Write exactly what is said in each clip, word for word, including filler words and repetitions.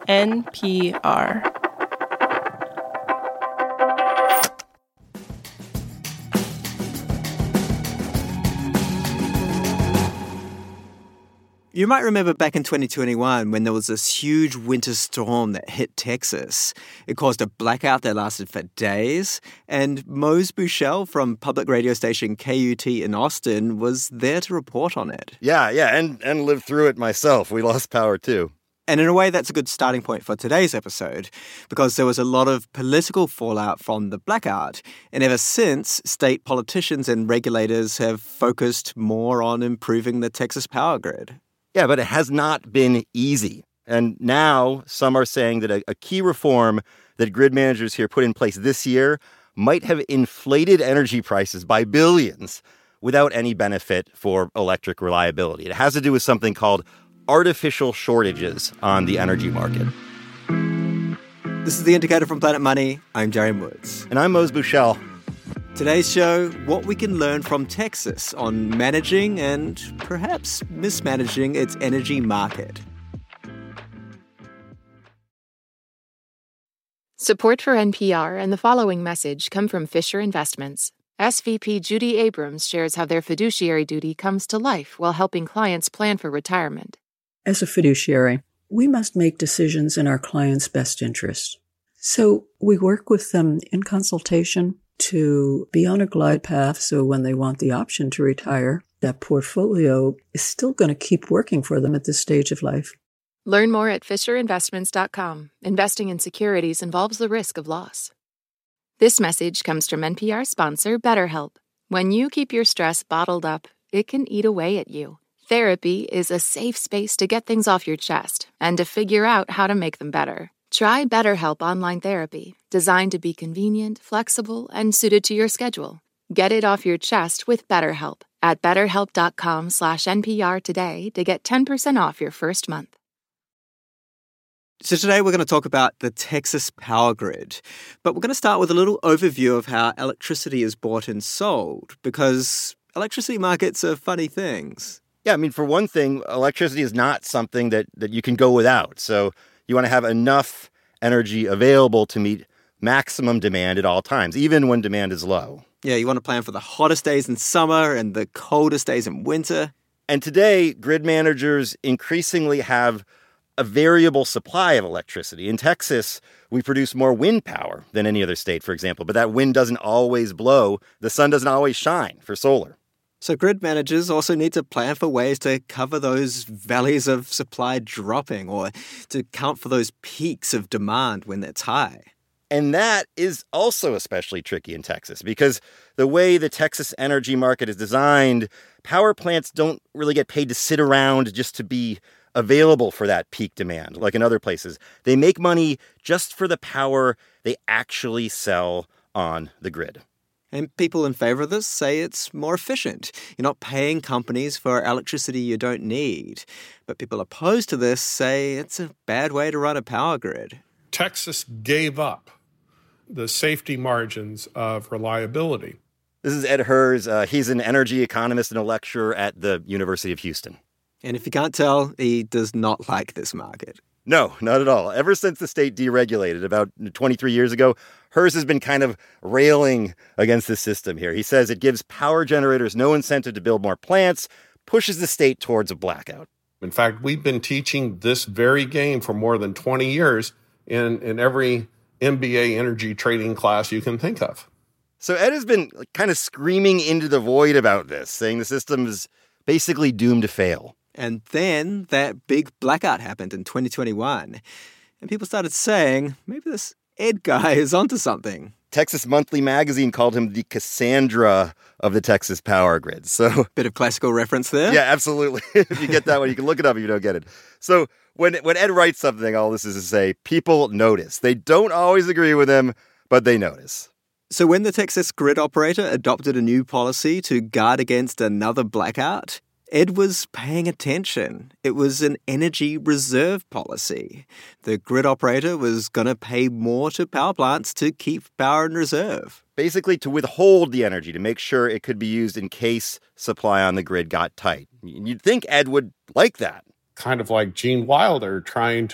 N P R. You might remember back in twenty twenty-one when there was this huge winter storm that hit Texas. It caused a blackout that lasted for days, and Mose Buchel from public radio station K U T in Austin was there to report on it. Yeah, yeah, and, and lived through it myself. We lost power too. And in a way, that's a good starting point for today's episode, because there was a lot of political fallout from the blackout. And ever since, state politicians and regulators have focused more on improving the Texas power grid. Yeah, but it has not been easy. And now some are saying that a, a key reform that grid managers here put in place this year might have inflated energy prices by billions without any benefit for electric reliability. It has to do with something called artificial shortages on the energy market. This is The Indicator from Planet Money. I'm Jerry Woods. And I'm Mose Buchel. Today's show, what we can learn from Texas on managing and perhaps mismanaging its energy market. Support for N P R and the following message come from Fisher Investments. S V P Judy Abrams shares how their fiduciary duty comes to life while helping clients plan for retirement. As a fiduciary, we must make decisions in our clients' best interest. So we work with them in consultation to be on a glide path so when they want the option to retire, that portfolio is still going to keep working for them at this stage of life. Learn more at fisher investments dot com. Investing in securities involves the risk of loss. This message comes from N P R sponsor BetterHelp. When you keep your stress bottled up, it can eat away at you. Therapy is a safe space to get things off your chest and to figure out how to make them better. Try BetterHelp Online Therapy, designed to be convenient, flexible, and suited to your schedule. Get it off your chest with BetterHelp at betterhelp.com slash NPR today to get ten percent off your first month. So today we're going to talk about the Texas power grid, but we're going to start with a little overview of how electricity is bought and sold, because electricity markets are funny things. Yeah, I mean, for one thing, electricity is not something that, that you can go without. So you want to have enough energy available to meet maximum demand at all times, even when demand is low. Yeah, you want to plan for the hottest days in summer and the coldest days in winter. And today, grid managers increasingly have a variable supply of electricity. In Texas, we produce more wind power than any other state, for example, but that wind doesn't always blow. The sun doesn't always shine for solar. So grid managers also need to plan for ways to cover those valleys of supply dropping or to count for those peaks of demand when it's high. And that is also especially tricky in Texas because the way the Texas energy market is designed, power plants don't really get paid to sit around just to be available for that peak demand, like in other places. They make money just for the power they actually sell on the grid. And people in favor of this say it's more efficient. You're not paying companies for electricity you don't need. But people opposed to this say it's a bad way to run a power grid. Texas gave up the safety margins of reliability. This is Ed Hers. Uh, he's an energy economist and a lecturer at the University of Houston. And if you can't tell, he does not like this market. No, not at all. Ever since the state deregulated about twenty-three years ago, Hers has been kind of railing against the system here. He says it gives power generators no incentive to build more plants, pushes the state towards a blackout. In fact, we've been teaching this very game for more than twenty years in, in every M B A energy trading class you can think of. So Ed has been kind of screaming into the void about this, saying the system is basically doomed to fail. And then that big blackout happened in twenty twenty-one. And people started saying, maybe this Ed guy is onto something. Texas Monthly Magazine called him the Cassandra of the Texas power grid. So, bit of classical reference there. Yeah, absolutely. If you get that one, you can look it up if you don't get it. So when, when Ed writes something, all this is to say, people notice. They don't always agree with him, but they notice. So when the Texas grid operator adopted a new policy to guard against another blackout, Ed was paying attention. It was an energy reserve policy. The grid operator was going to pay more to power plants to keep power in reserve. Basically to withhold the energy, to make sure it could be used in case supply on the grid got tight. You'd think Ed would like that. Kind of like Gene Wilder trying to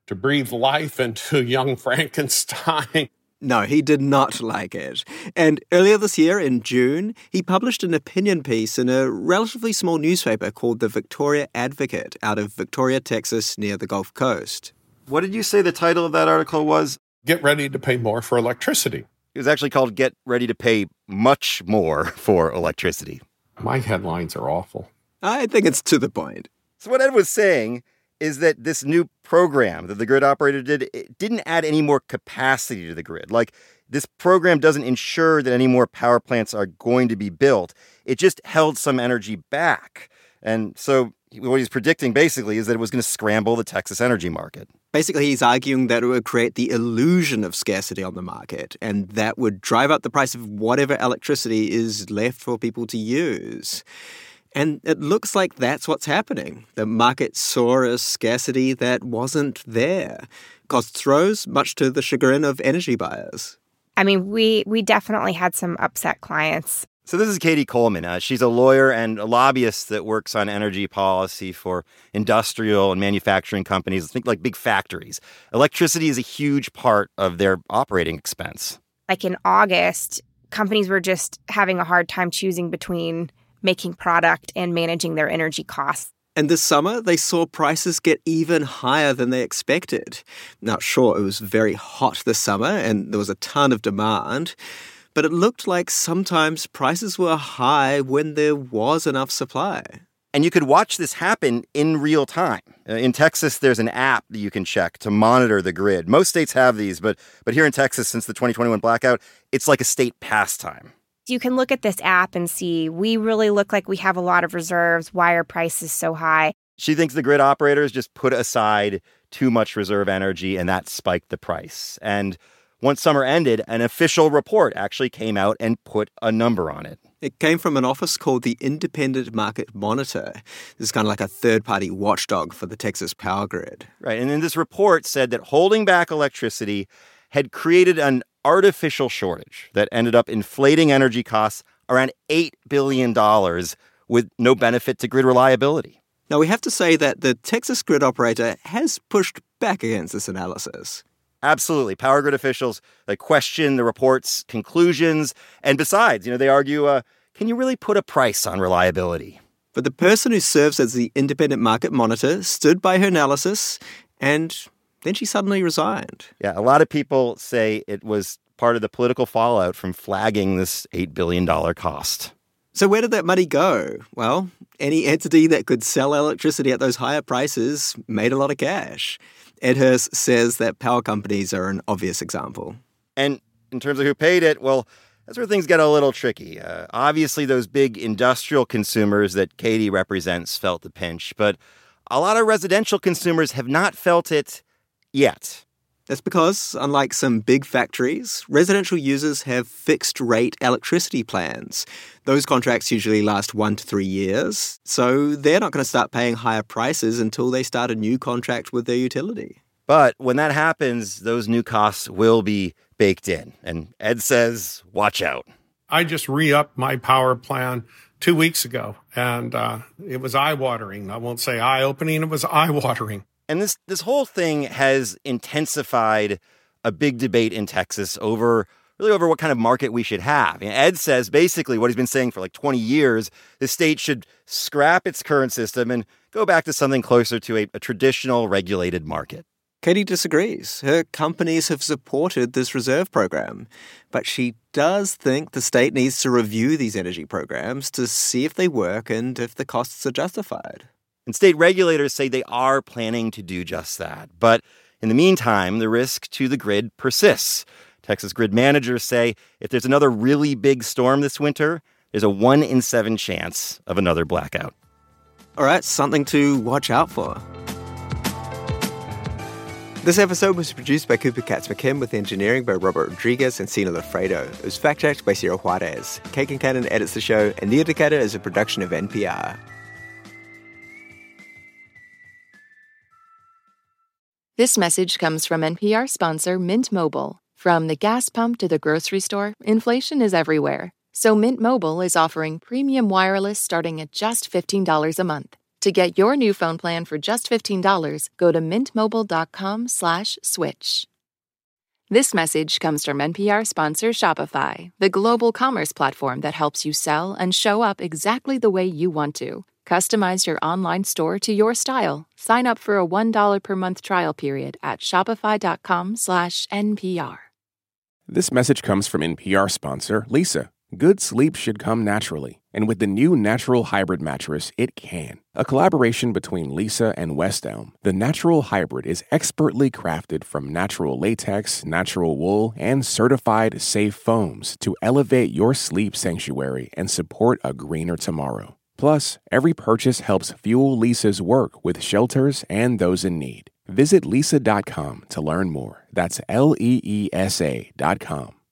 to breathe life into young Frankenstein. No, he did not like it. And earlier this year, in June, he published an opinion piece in a relatively small newspaper called the Victoria Advocate out of Victoria, Texas, near the Gulf Coast. What did you say the title of that article was? Get ready to pay more for electricity. It was actually called Get Ready to Pay Much More for Electricity. My headlines are awful. I think it's to the point. So what Ed was saying is that this new program that the grid operator did, it didn't add any more capacity to the grid. Like, this program doesn't ensure that any more power plants are going to be built. It just held some energy back. And so what he's predicting basically is that it was going to scramble the Texas energy market. Basically, he's arguing that it would create the illusion of scarcity on the market, and that would drive up the price of whatever electricity is left for people to use. And it looks like that's what's happening. The market saw a scarcity that wasn't there. Costs rose, much to the chagrin of energy buyers. I mean, we we definitely had some upset clients. So this is Katie Coleman. Uh, she's a lawyer and a lobbyist that works on energy policy for industrial and manufacturing companies. Think like big factories. Electricity is a huge part of their operating expense. Like in August, companies were just having a hard time choosing between making product and managing their energy costs. And this summer, they saw prices get even higher than they expected. Now, sure, it was very hot this summer and there was a ton of demand, but it looked like sometimes prices were high when there was enough supply. And you could watch this happen in real time. Uh, in Texas, there's an app that you can check to monitor the grid. Most states have these, but but here in Texas, since the twenty twenty-one blackout, it's like a state pastime. You can look at this app and see, we really look like we have a lot of reserves. Why are prices so high? She thinks the grid operators just put aside too much reserve energy, and that spiked the price. And once summer ended, an official report actually came out and put a number on it. It came from an office called the Independent Market Monitor. This is kind of like a third-party watchdog for the Texas power grid. Right, and then this report said that holding back electricity had created an artificial shortage that ended up inflating energy costs around eight billion dollars with no benefit to grid reliability. Now, we have to say that the Texas grid operator has pushed back against this analysis. Absolutely. Power grid officials, they question the report's conclusions. And besides, you know, they argue, uh, can you really put a price on reliability? But the person who serves as the independent market monitor stood by her analysis, and then she suddenly resigned. Yeah, a lot of people say it was part of the political fallout from flagging this eight billion dollars cost. So where did that money go? Well, any entity that could sell electricity at those higher prices made a lot of cash. Ed Hurst says that power companies are an obvious example. And in terms of who paid it, well, that's where things get a little tricky. Uh, obviously, those big industrial consumers that Katie represents felt the pinch, but a lot of residential consumers have not felt it yet. That's because, unlike some big factories, residential users have fixed-rate electricity plans. Those contracts usually last one to three years, so they're not going to start paying higher prices until they start a new contract with their utility. But when that happens, those new costs will be baked in. And Ed says, watch out. I just re-upped my power plan two weeks ago, and uh, it was eye-watering. I won't say eye-opening, it was eye-watering. And this this whole thing has intensified a big debate in Texas over really over what kind of market we should have. And Ed says basically what he's been saying for like twenty years, the state should scrap its current system and go back to something closer to a, a traditional regulated market. Katie disagrees. Her companies have supported this reserve program, but she does think the state needs to review these energy programs to see if they work and if the costs are justified. And state regulators say they are planning to do just that. But in the meantime, the risk to the grid persists. Texas grid managers say if there's another really big storm this winter, there's a one in seven chance of another blackout. All right, something to watch out for. This episode was produced by Cooper Katz-McKim with engineering by Robert Rodriguez and Sina Lafredo. It was fact-checked by Cyril Juarez. Kate Kincannon edits the show, and Neil Decatur is a production of N P R. This message comes from N P R sponsor Mint Mobile. From the gas pump to the grocery store, inflation is everywhere. So Mint Mobile is offering premium wireless starting at just fifteen dollars a month. To get your new phone plan for just fifteen dollars, go to mintmobile.com slash switch. This message comes from N P R sponsor Shopify, the global commerce platform that helps you sell and show up exactly the way you want to. Customize your online store to your style. Sign up for a one dollar per month trial period at shopify.com slash NPR. This message comes from N P R sponsor Leesa. Good sleep should come naturally, and with the new Natural Hybrid mattress, it can. A collaboration between Leesa and West Elm, the Natural Hybrid is expertly crafted from natural latex, natural wool, and certified safe foams to elevate your sleep sanctuary and support a greener tomorrow. Plus, every purchase helps fuel Leesa's work with shelters and those in need. Visit leesa dot com to learn more. That's L E E S A dot com.